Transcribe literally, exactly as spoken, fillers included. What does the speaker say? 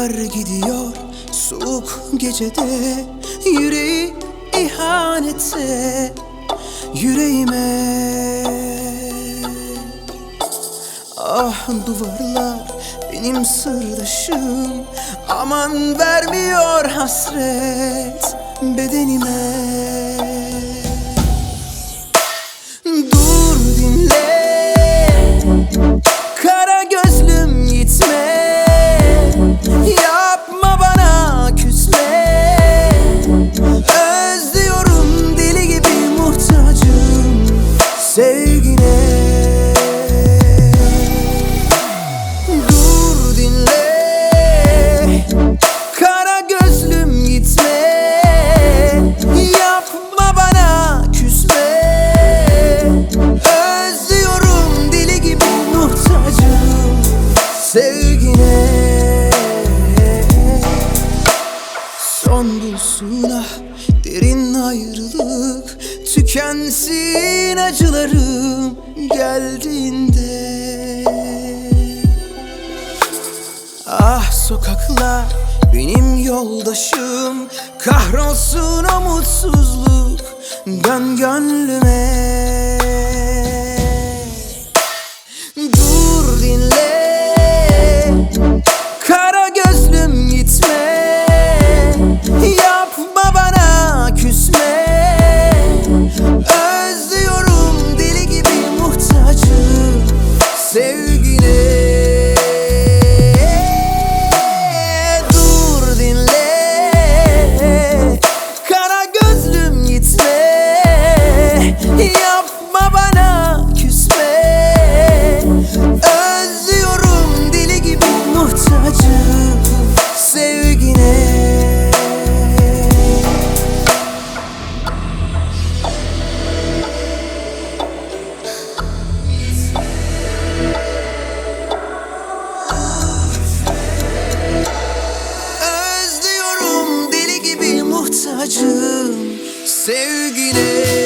Yıllar gidiyor soğuk gecede, yüreği ihanete, yüreğime. Ah duvarlar benim sırdaşım, aman vermiyor hasret bedenime. Dur dinle, kara gözlüm gitme, yapma bana küsme. Özlüyorum deli gibi, muhtacım sevgine. Dur dinle, kara gözlüm gitme, yapma bana küsme. Özlüyorum deli gibi, muhtacım sevgine. Son bulsun ah derin ayrılık, tükensin acılarım geldiğinde. Ah sokaklar benim yoldaşım, kahrolsun o mutsuzluk, dön gönlüme. Dur dinle, kara gözlüm gitme, yapma bana küsme. Özlüyorum deli gibi, muhtacım sevgine. Dur dinle, kara gözlüm gitme, yapma bana küsme. Özlüyorum deli gibi, muhtacım sevgine. Özlüyorum deli gibi, muhtacım sevgine.